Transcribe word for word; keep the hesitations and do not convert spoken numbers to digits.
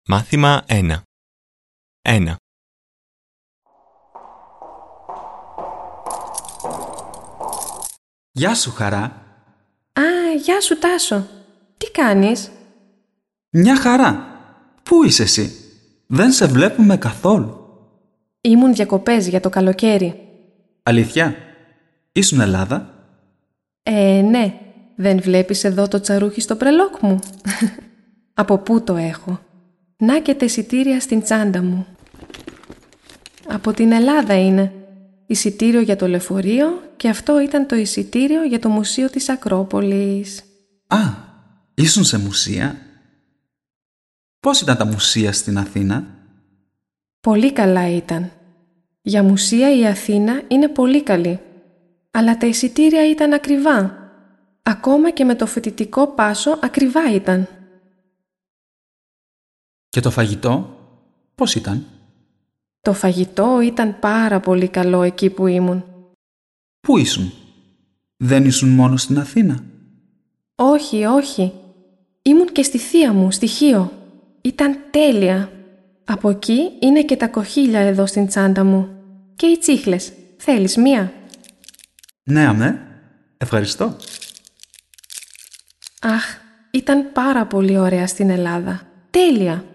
Μάθημα ένα. ένα. Γεια σου, Χαρά. Α, γεια σου, Τάσο. Τι κάνεις? Μια χαρά. Πού είσαι εσύ? Δεν σε βλέπουμε καθόλου. Ήμουν διακοπές για το καλοκαίρι. Αλήθεια? Ήσουν Ελλάδα? Ε, ναι. Δεν βλέπεις εδώ το τσαρούχι στο μπρελόκ μου? Από πού το έχω? Να και τα εισιτήρια στην τσάντα μου. Από την Ελλάδα είναι. Εισιτήριο για το λεωφορείο και αυτό ήταν το εισιτήριο για το Μουσείο της Ακρόπολης. Α, ήσουν σε μουσεία? Πώς ήταν τα μουσεία στην Αθήνα? Πολύ καλά ήταν. Για μουσεία η Αθήνα είναι πολύ καλή. Αλλά τα εισιτήρια ήταν ακριβά. Ακόμα και με το φοιτητικό πάσο ακριβά ήταν. Και το φαγητό, πώς ήταν? Το φαγητό ήταν πάρα πολύ καλό εκεί που ήμουν. Πού ήσουν? Δεν ήσουν μόνο στην Αθήνα? Όχι, όχι. Ήμουν και στη θεία μου, στη Χίο. Ήταν τέλεια. Από εκεί είναι και τα κοχύλια εδώ στην τσάντα μου. Και οι τσίχλες. Θέλεις μία? Ναι, αμέ. Ευχαριστώ. Αχ, ήταν πάρα πολύ ωραία στην Ελλάδα. Τέλεια.